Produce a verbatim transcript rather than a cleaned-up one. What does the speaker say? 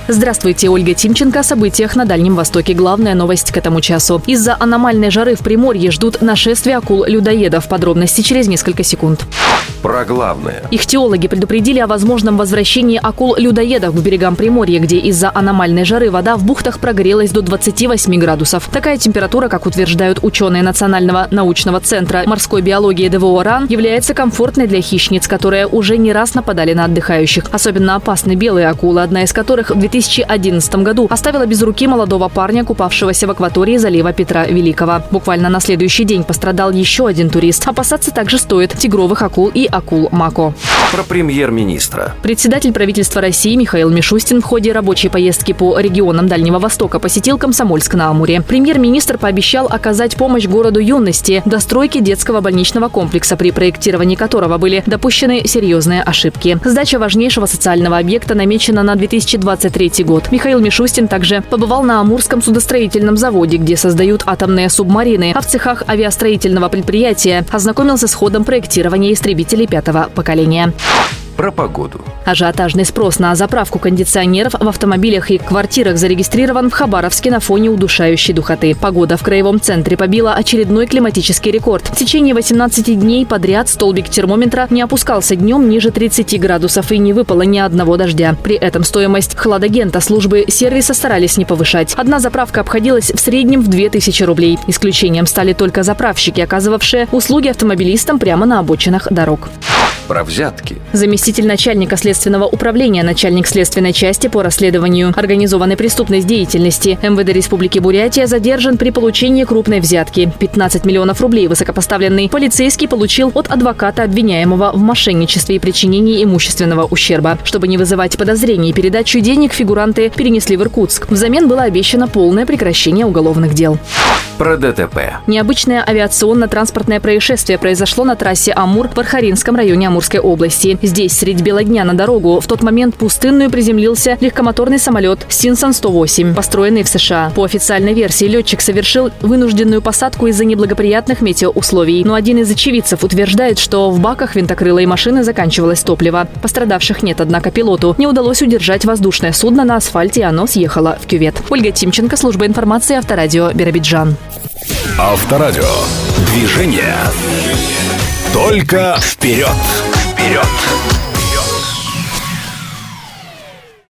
Здравствуйте, Ольга Тимченко. О событиях на Дальнем Востоке. Главная новость к этому часу. Из-за аномальной жары в Приморье ждут нашествия акул-людоедов. Подробности через несколько секунд. Про главное. Ихтиологи предупредили о возможном возвращении акул-людоедов к берегам Приморья, где из-за аномальной жары вода в бухтах прогрелась до двадцати восьми градусов. Такая температура, как утверждают ученые Национального научного центра морской биологии ДВО РАН, является комфортной для хищниц, которые уже не раз нападали на отдыхающих. Особенно опасны белые акулы, одна из которых в две тысячи одиннадцатом году оставила без руки молодого парня, купавшегося в акватории залива Петра Великого. Буквально на следующий день пострадал еще один турист. Опасаться также стоит тигровых акул и акул-мако. Про премьер-министра. Председатель правительства России Михаил Мишустин в ходе рабочей поездки по регионам Дальнего Востока посетил Комсомольск-на-Амуре. Премьер-министр пообещал оказать помощь городу юности в достройке детского больничного комплекса, при проектировании которого были допущены серьезные ошибки. Сдача важнейшего социального объекта намечена на две тысячи двадцать третий год. Михаил Мишустин также побывал на Амурском судостроительном заводе, где создают атомные субмарины, а в цехах авиастроительного предприятия ознакомился с ходом проектирования истребителей пятого поколения. Про погоду. Ажиотажный спрос на заправку кондиционеров в автомобилях и квартирах зарегистрирован в Хабаровске на фоне удушающей духоты. Погода в краевом центре побила очередной климатический рекорд. В течение восемнадцати дней подряд столбик термометра не опускался днем ниже тридцати градусов и не выпало ни одного дождя. При этом стоимость хладагента службы сервиса старались не повышать. Одна заправка обходилась в среднем в две тысячи рублей. Исключением стали только заправщики, оказывавшие услуги автомобилистам прямо на обочинах дорог. Про взятки. Заместитель начальника следственного управления, начальник следственной части по расследованию организованной преступной деятельности эм вэ дэ Республики Бурятия задержан при получении крупной взятки. пятнадцать миллионов рублей высокопоставленный полицейский получил от адвоката обвиняемого в мошенничестве и причинении имущественного ущерба. Чтобы не вызывать подозрений, передачу денег фигуранты перенесли в Иркутск. Взамен было обещано полное прекращение уголовных дел. Про дэ тэ пэ. Необычное авиационно-транспортное происшествие произошло на трассе Амур в Архаринском районе Амурской области. Здесь средь бела дня на дорогу в тот момент пустынную приземлился легкомоторный самолет Синсон сто восемь, построенный в США. По официальной версии, летчик совершил вынужденную посадку из-за неблагоприятных метеоусловий. Но один из очевидцев утверждает, что в баках винтокрылой машины заканчивалось топливо. Пострадавших нет, однако пилоту не удалось удержать воздушное судно на асфальте, и оно съехало в кювет. Ольга Тимченко, служба информации, Авторадио, Биробиджан. Авторадио. Движение. Только вперед. Вперед.